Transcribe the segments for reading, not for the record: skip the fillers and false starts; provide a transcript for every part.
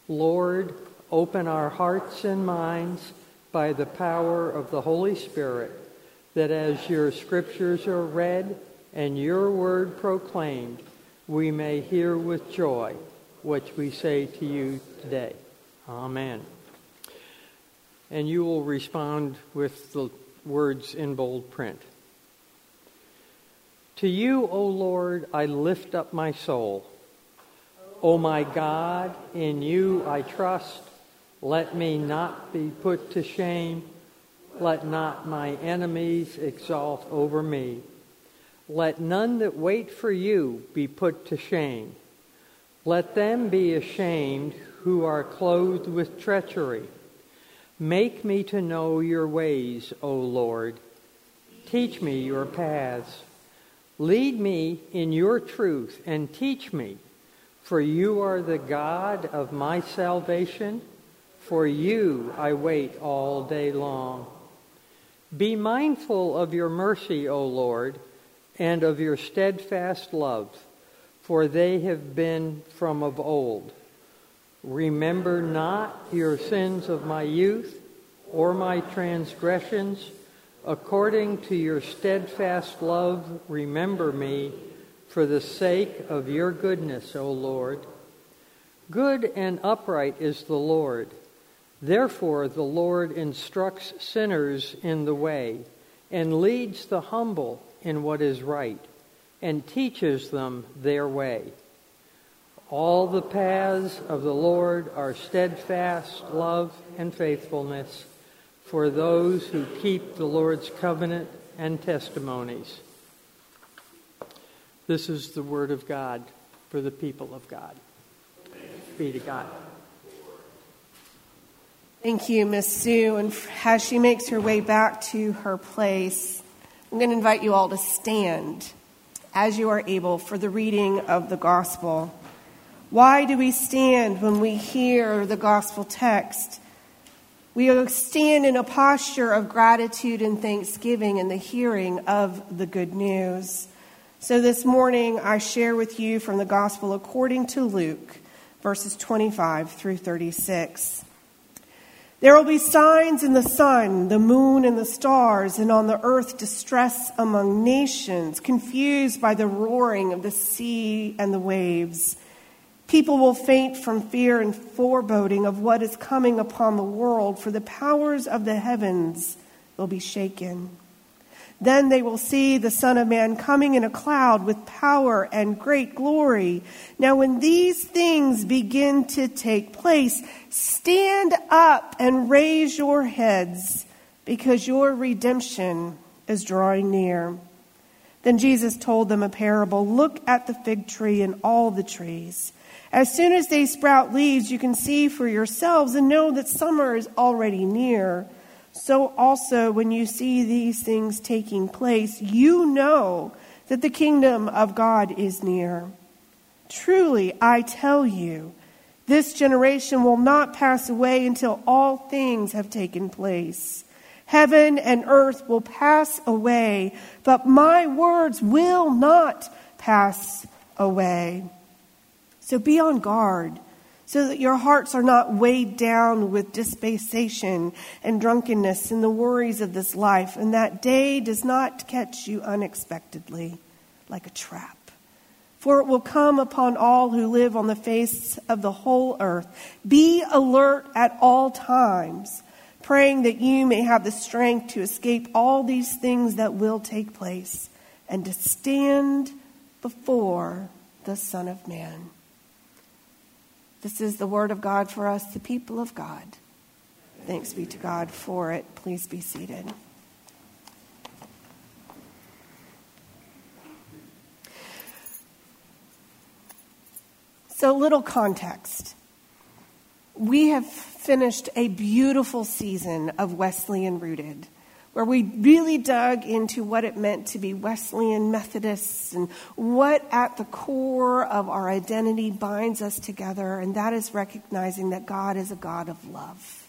Lord, open our hearts and minds by the power of the Holy Spirit, that as your scriptures are read and your word proclaimed, we may hear with joy what we say to you today. Amen. And you will respond with the words in bold print. To you, O Lord, I lift up my soul. O my God, in you I trust. Let me not be put to shame. Let not my enemies exalt over me. Let none that wait for you be put to shame. Let them be ashamed who are clothed with treachery. Make me to know your ways, O Lord. Teach me your paths. Lead me in your truth and teach me, for you are the God of my salvation. For you I wait all day long. Be mindful of your mercy, O Lord, and of your steadfast love, for they have been from of old. Remember not your sins of my youth, or my transgressions. According to your steadfast love, remember me, for the sake of your goodness, O Lord. Good and upright is the Lord. Therefore the Lord instructs sinners in the way, and leads the humble in what is right, and teaches them their way. All the paths of the Lord are steadfast love and faithfulness for those who keep the Lord's covenant and testimonies. This is the word of God for the people of God. Be to God. Thank you, Miss Sue. And as she makes her way back to her place, I'm going to invite you all to stand as you are able for the reading of the gospel. Why do we stand when we hear the gospel text? We stand in a posture of gratitude and thanksgiving in the hearing of the good news. So this morning I share with you from the gospel according to Luke, verses 25 through 36. There will be signs in the sun, the moon, and the stars, and on the earth distress among nations, confused by the roaring of the sea and the waves. People will faint from fear and foreboding of what is coming upon the world, for the powers of the heavens will be shaken. Then they will see the Son of Man coming in a cloud with power and great glory. Now when these things begin to take place, stand up and raise your heads, because your redemption is drawing near. Then Jesus told them a parable. Look at the fig tree and all the trees. As soon as they sprout leaves, you can see for yourselves and know that summer is already near. So also, when you see these things taking place, you know that the kingdom of God is near. Truly, I tell you, this generation will not pass away until all things have taken place. Heaven and earth will pass away, but my words will not pass away. So be on guard, so that your hearts are not weighed down with dissipation and drunkenness and the worries of this life, and that day does not catch you unexpectedly like a trap. For it will come upon all who live on the face of the whole earth. Be alert at all times, praying that you may have the strength to escape all these things that will take place and to stand before the Son of Man. This is the word of God for us, the people of God. Thanks be to God for it. Please be seated. So, little context. We have finished a beautiful season of Wesleyan Rooted, where we really dug into what it meant to be Wesleyan Methodists and what at the core of our identity binds us together, and that is recognizing that God is a God of love.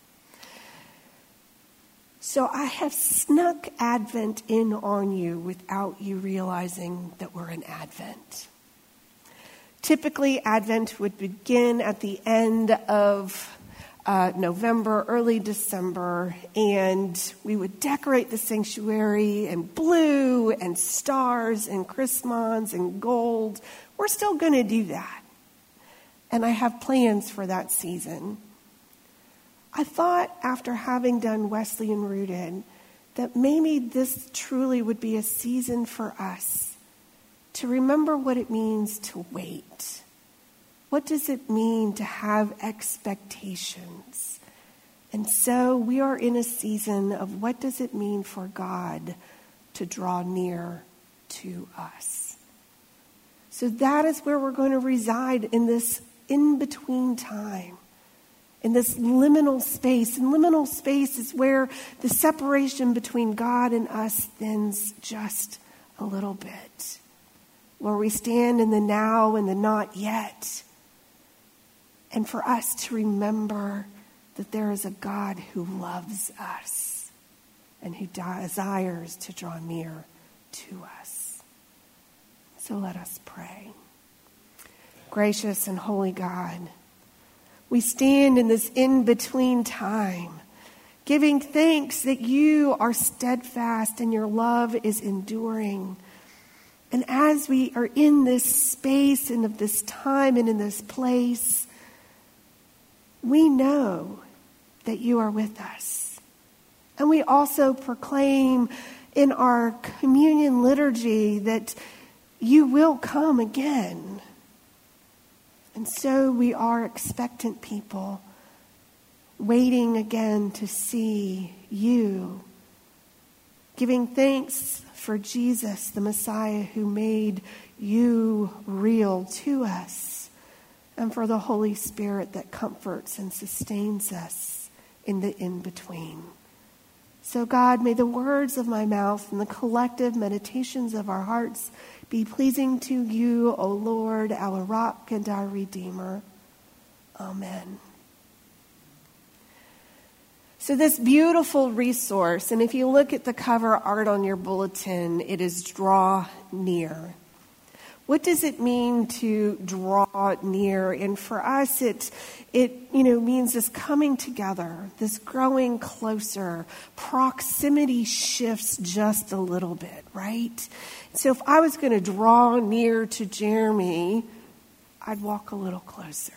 So I have snuck Advent in on you without you realizing that we're in Advent. Typically, Advent would begin at the end of November, early December, and we would decorate the sanctuary in blue and stars and Chrismons and gold. We're still going to do that. And I have plans for that season. I thought after having done Wesleyan Rooted that maybe this truly would be a season for us to remember what it means to wait. What does it mean to have expectations? And so we are in a season of what does it mean for God to draw near to us. So that is where we're going to reside in this in-between time, in this liminal space. And liminal space is where the separation between God and us thins just a little bit, where we stand in the now and the not yet. And for us to remember that there is a God who loves us and who desires to draw near to us. So let us pray. Gracious and holy God, we stand in this in-between time, giving thanks that you are steadfast and your love is enduring. And as we are in this space and of this time and in this place, we know that you are with us. And we also proclaim in our communion liturgy that you will come again. And so we are expectant people, waiting again to see you, giving thanks for Jesus, the Messiah who made you real to us, and for the Holy Spirit that comforts and sustains us in the in-between. So God, may the words of my mouth and the collective meditations of our hearts be pleasing to you, O Lord, our rock and our Redeemer. Amen. So this beautiful resource, and if you look at the cover art on your bulletin, it is Draw Near. What does it mean to draw near? And for us, it means this coming together, this growing closer. Proximity shifts just a little bit, right? So if I was going to draw near to Jeremy, I'd walk a little closer.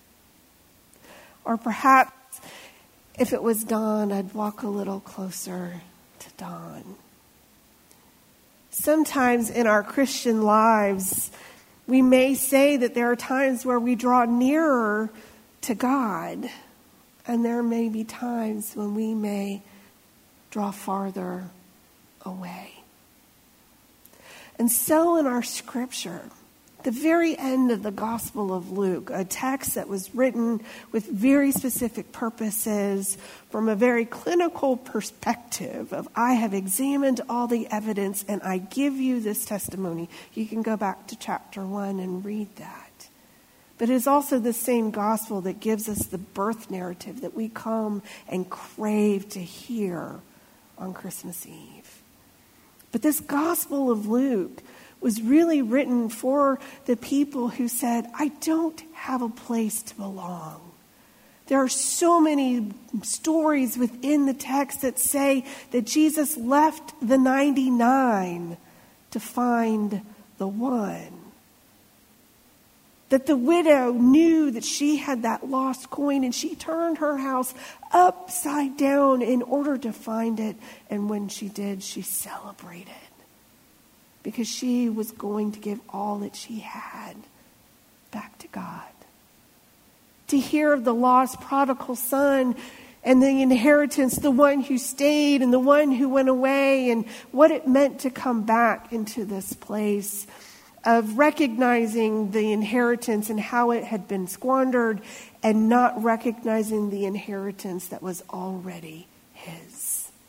Or perhaps if it was Don, I'd walk a little closer to Don. Sometimes in our Christian lives, we may say that there are times where we draw nearer to God, and there may be times when we may draw farther away. And so in our scripture, the very end of the Gospel of Luke, a text that was written with very specific purposes from a very clinical perspective of I have examined all the evidence and I give you this testimony. You can go back to chapter 1 and read that. But it is also the same gospel that gives us the birth narrative that we come and crave to hear on Christmas Eve. But this Gospel of Luke was really written for the people who said, I don't have a place to belong. There are so many stories within the text that say that Jesus left the 99 to find the one. That the widow knew that she had that lost coin and she turned her house upside down in order to find it. And when she did, she celebrated. Because she was going to give all that she had back to God. To hear of the lost prodigal son and the inheritance, the one who stayed and the one who went away, and what it meant to come back into this place of recognizing the inheritance and how it had been squandered and not recognizing the inheritance that was already his.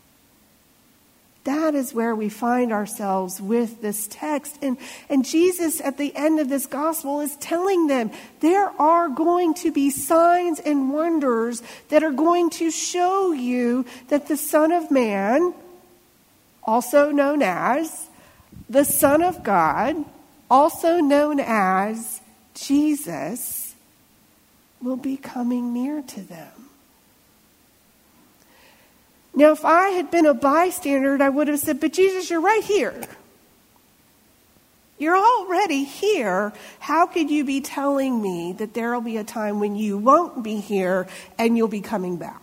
That is where we find ourselves with this text. And Jesus at the end of this gospel is telling them there are going to be signs and wonders that are going to show you that the Son of Man, also known as the Son of God, also known as Jesus will be coming near to them. Now, if I had been a bystander, I would have said, but Jesus, you're right here. You're already here. How could you be telling me that there will be a time when you won't be here and you'll be coming back?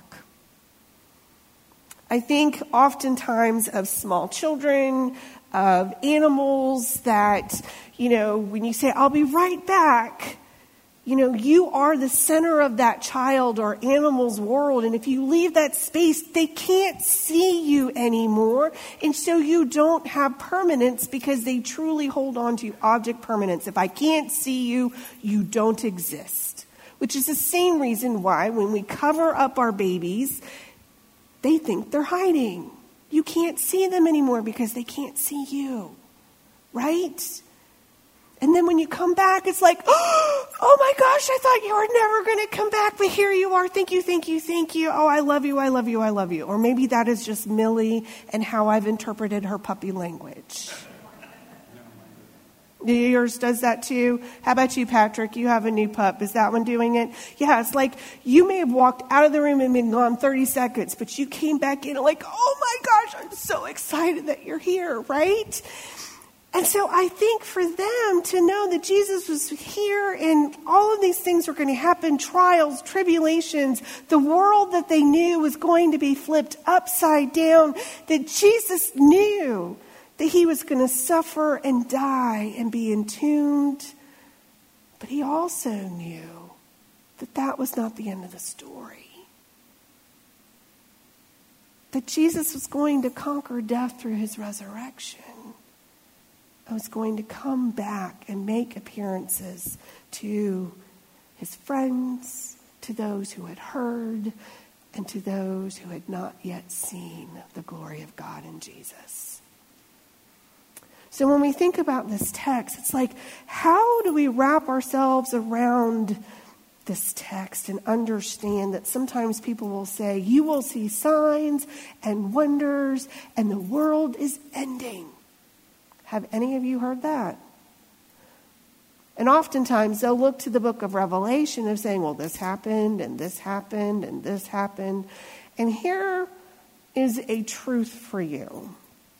I think oftentimes of small children, of animals that, when you say, I'll be right back, you are the center of that child or animal's world. And if you leave that space, they can't see you anymore. And so you don't have permanence because they truly hold on to object permanence. If I can't see you, you don't exist. Which is the same reason why when we cover up our babies, they think they're hiding. You can't see them anymore because they can't see you. Right? And then when you come back, it's like, oh my gosh, I thought you were never going to come back, but here you are. Thank you, thank you, thank you. Oh, I love you, I love you, I love you. Or maybe that is just Millie and how I've interpreted her puppy language. Yours does that too? How about you, Patrick? You have a new pup. Is that one doing it? Yeah, it's like you may have walked out of the room and been gone 30 seconds, but you came back in like, oh my gosh, I'm so excited that you're here, right? And so I think for them to know that Jesus was here and all of these things were going to happen, trials, tribulations, the world that they knew was going to be flipped upside down, that Jesus knew that he was going to suffer and die and be entombed. But he also knew that that was not the end of the story. That Jesus was going to conquer death through his resurrection. I was going to come back and make appearances to his friends, to those who had heard, and to those who had not yet seen the glory of God in Jesus. So when we think about this text, it's like, how do we wrap ourselves around this text and understand that sometimes people will say, you will see signs and wonders and the world is ending. Have any of you heard that? And oftentimes they'll look to the book of Revelation of saying, well, this happened and this happened and this happened. And here is a truth for you.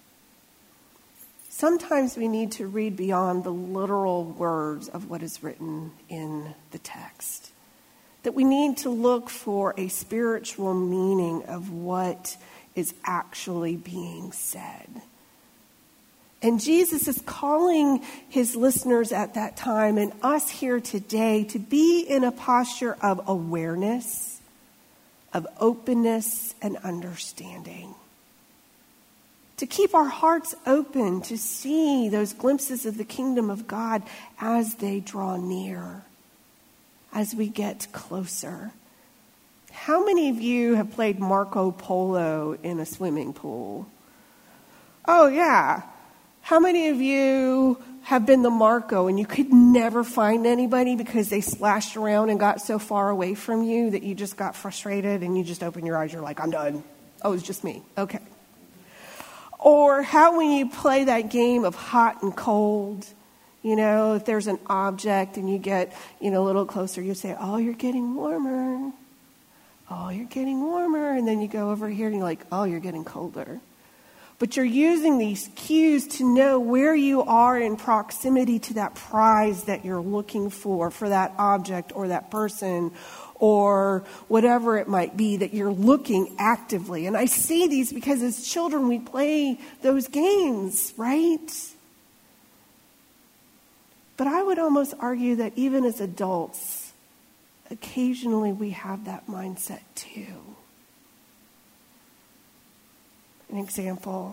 Sometimes we need to read beyond the literal words of what is written in the text. That we need to look for a spiritual meaning of what is actually being said. And Jesus is calling his listeners at that time and us here today to be in a posture of awareness, of openness and understanding. To keep our hearts open to see those glimpses of the kingdom of God as they draw near, as we get closer. How many of you have played Marco Polo in a swimming pool? Oh, yeah. How many of you have been the Marco and you could never find anybody because they splashed around and got so far away from you that you just got frustrated and you just open your eyes, you're like, I'm done. Oh, it's just me. Okay. Or how when you play that game of hot and cold, if there's an object and you get, a little closer, you say, oh, you're getting warmer. Oh, you're getting warmer. And then you go over here and you're like, oh, you're getting colder. But you're using these cues to know where you are in proximity to that prize that you're looking for that object or that person or whatever it might be that you're looking actively. And I say these because as children we play those games, right? But I would almost argue that even as adults, occasionally we have that mindset too. An example.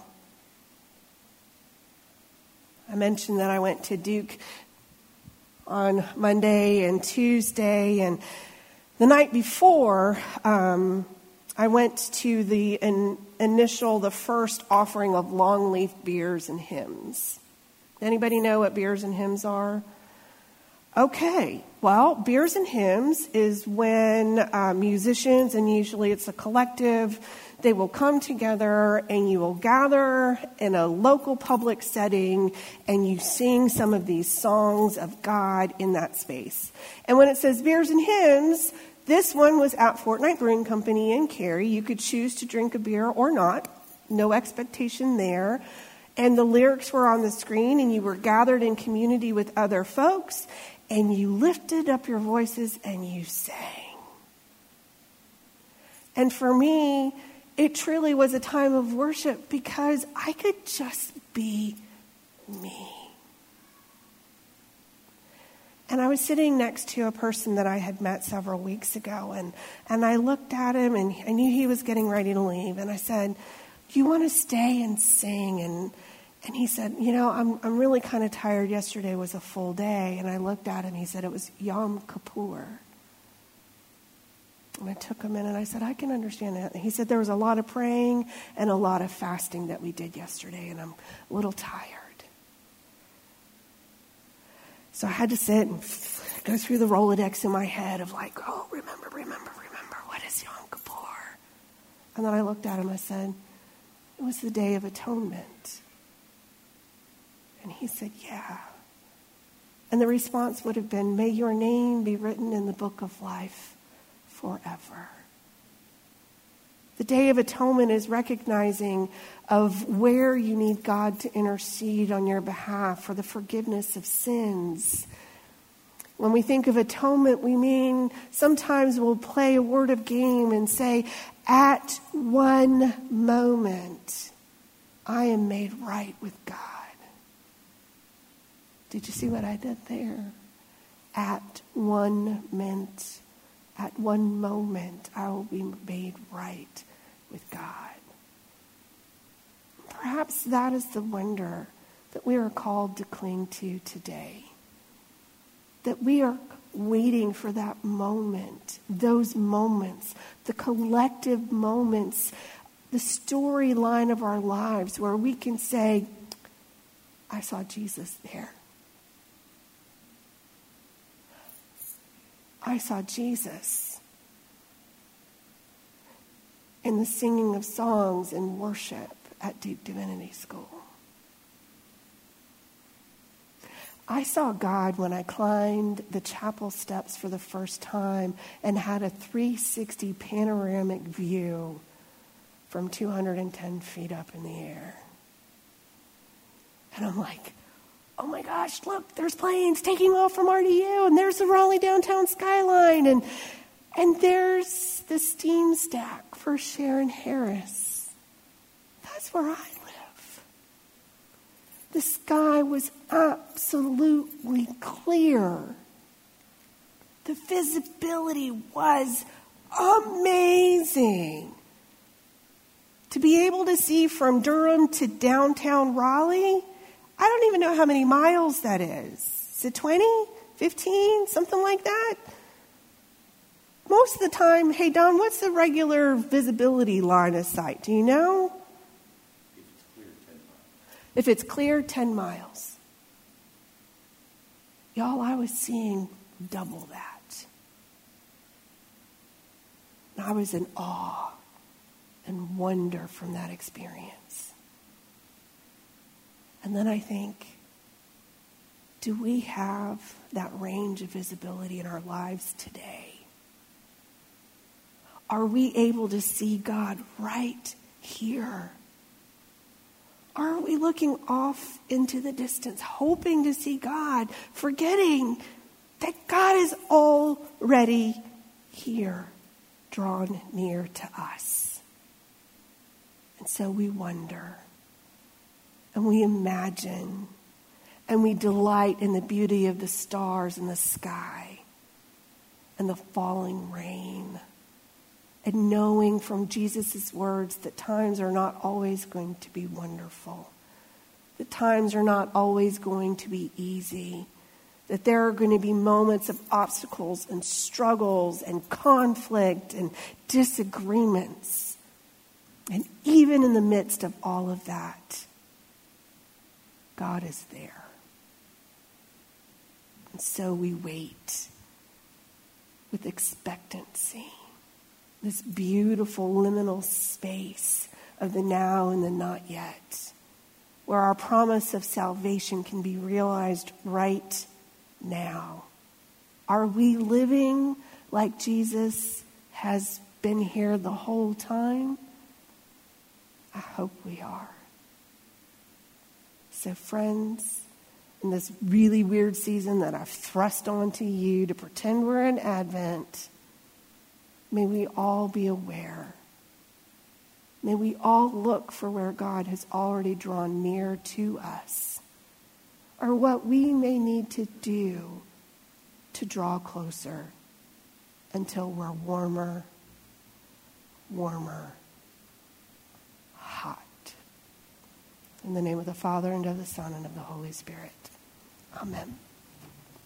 I mentioned that I went to Duke on Monday and Tuesday, and the night before, I went to the first offering of longleaf beers and hymns. Anybody know what beers and hymns are? Okay, well, Beers and Hymns is when musicians, and usually it's a collective, they will come together and you will gather in a local public setting and you sing some of these songs of God in that space. And when it says Beers and Hymns, this one was at Fortnight Brewing Company in Cary. You could choose to drink a beer or not. No expectation there. And the lyrics were on the screen, and you were gathered in community with other folks, and you lifted up your voices and you sang. And for me, it truly was a time of worship because I could just be me. And I was sitting next to a person that I had met several weeks ago, and I looked at him, and I knew he was getting ready to leave, and I said, "Do you want to stay and sing?" And he said, I'm really kind of tired. Yesterday was a full day. And I looked at him. He said it was Yom Kippur. And I took him in and I said, I can understand that. And he said there was a lot of praying and a lot of fasting that we did yesterday, and I'm a little tired. So I had to sit and go through the Rolodex in my head of like, remember, what is Yom Kippur? And then I looked at him and I said, it was the Day of Atonement. And he said, yeah. And the response would have been, may your name be written in the book of life forever. The Day of Atonement is recognizing of where you need God to intercede on your behalf for the forgiveness of sins. When we think of atonement, we mean sometimes we'll play a word of game and say, at one moment, I am made right with God. Did you see what I did there? At one moment, I will be made right with God. Perhaps that is the wonder that we are called to cling to today. That we are waiting for that moment, those moments, the collective moments, the storyline of our lives where we can say, I saw Jesus there. I saw Jesus in the singing of songs and worship at Duke Divinity School. I saw God when I climbed the chapel steps for the first time and had a 360 panoramic view from 210 feet up in the air. And I'm like, oh my gosh, look, there's planes taking off from RDU, and there's the Raleigh downtown skyline, and there's the steam stack for Sharon Harris. That's where I live. The sky was absolutely clear. The visibility was amazing. To be able to see from Durham to downtown Raleigh, I don't even know how many miles that is. Is it 20, 15, something like that? Most of the time, hey, Don, what's the regular visibility line of sight? Do you know? If it's clear, 10 miles. Y'all, I was seeing double that. And I was in awe and wonder from that experience. And then I think, do we have that range of visibility in our lives today? Are we able to see God right here? Are we looking off into the distance, hoping to see God, forgetting that God is already here, drawn near to us? And so we wonder, and we imagine, and we delight in the beauty of the stars in the sky and the falling rain, and knowing from Jesus' words that times are not always going to be wonderful, that times are not always going to be easy, that there are going to be moments of obstacles and struggles and conflict and disagreements. And even in the midst of all of that, God is there. And so we wait with expectancy, this beautiful liminal space of the now and the not yet, where our promise of salvation can be realized right now. Are we living like Jesus has been here the whole time? I hope we are. So friends, in this really weird season that I've thrust onto you to pretend we're in Advent, may we all be aware. May we all look for where God has already drawn near to us, or what we may need to do to draw closer until we're warmer, hot. In the name of the Father, and of the Son, and of the Holy Spirit. Amen.